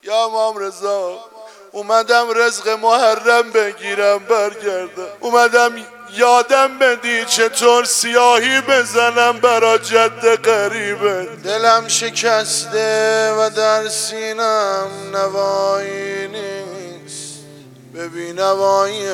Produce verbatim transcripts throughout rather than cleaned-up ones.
یا امام رضا اومدم رزق محرم بگیرم برگردم، اومدم یادم بدی چطور سیاهی بزنم برا جد قریبه. دلم شکسته و در سینم نوایی نیست، ببین نوایی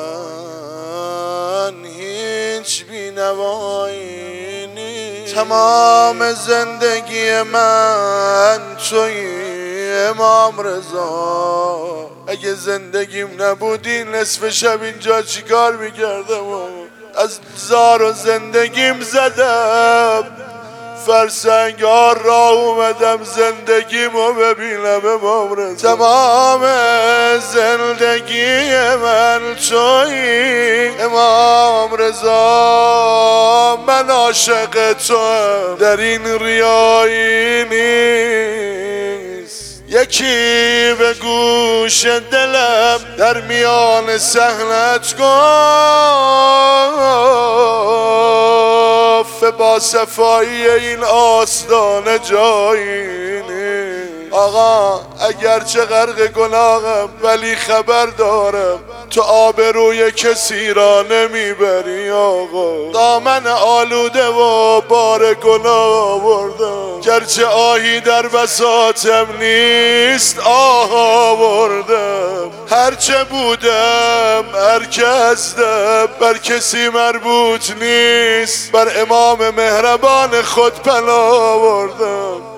من هیچ بی نوایی نیست. تمام زندگی من تویی امام رضا، اگه زندگیم نبودی نصف شب اینجا چیکار میکردم؟ از زار و زندگیم زدم فرسنگار را اومدم زندگیمو ببینم امام رضا. تمام زندگی من تویی امام رضا، من عاشق توام، در این ریایی نیست. یکی به گوش دلم در میان صحنت گفت با صفایی این آستانه جایی نیست. آقا اگرچه غرق گناهم ولی خبر دارم تو آبروی کسی را نمیبری. آقا دامن آلوده و بار گناه آوردم، گرچه آهی در بساطم نیست آه آوردم. هرچه بودم هر که هستم بر کسی مربوط نیست، بر امام مهربان خود پناه آوردم.